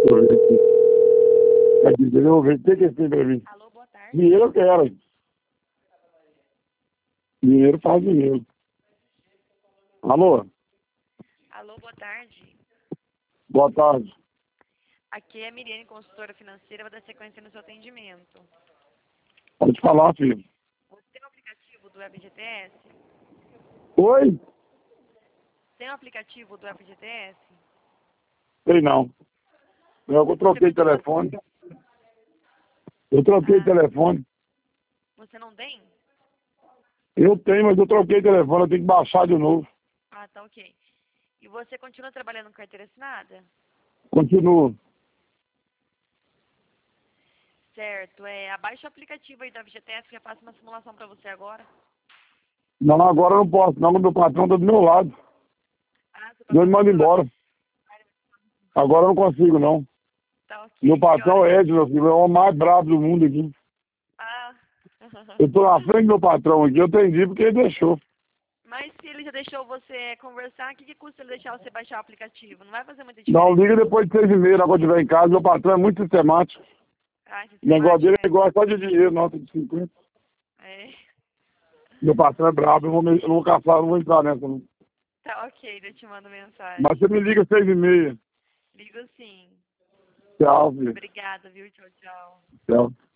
eu ver aqui. Aqui, deixa eu ver. O que é esse pra mim? Alô, boa tarde. Dinheiro eu quero. Dinheiro faz dinheiro. Alô? Alô, boa tarde. Boa tarde. Aqui é a Miriane, consultora financeira, vou dar sequência no seu atendimento. Pode falar, filho. Você tem o aplicativo do FGTS? Oi? Tem o aplicativo do FGTS? Sei não. Eu troquei de telefone. Eu troquei de telefone. Você não tem? Eu tenho, mas eu troquei de telefone. Eu tenho que baixar de novo. Ah, tá ok. E você continua trabalhando com carteira assinada? Continuo. Certo. Abaixa o aplicativo aí do FGTS que eu faço uma simulação para você agora. Não, agora eu não posso. Não, meu patrão tá do meu lado. Ah, você Eu passou me do mando seu lado. embora. Agora eu não consigo, não. Tá ok. Meu Que patrão horas? é Ed, meu filho. É o homem mais brabo do mundo aqui. Ah. Eu tô na frente do meu patrão aqui. Eu atendi porque ele deixou. Mas se ele já deixou você conversar, o que custa ele deixar você baixar o aplicativo? Não vai fazer muita Não, diferença. liga depois de 6h30, quando eu estiver em casa. Meu patrão é muito sistemático. Ah, O negócio dele sistemática? é igual só de dinheiro, nota de 50. É. Meu patrão é brabo, eu não vou caçar, eu não vou entrar nessa. Não. Tá ok, eu te mando Mas mensagem. você me liga às 6h30. Ligo sim. Tchau, filho. Obrigada, viu? Tchau, tchau. Tchau.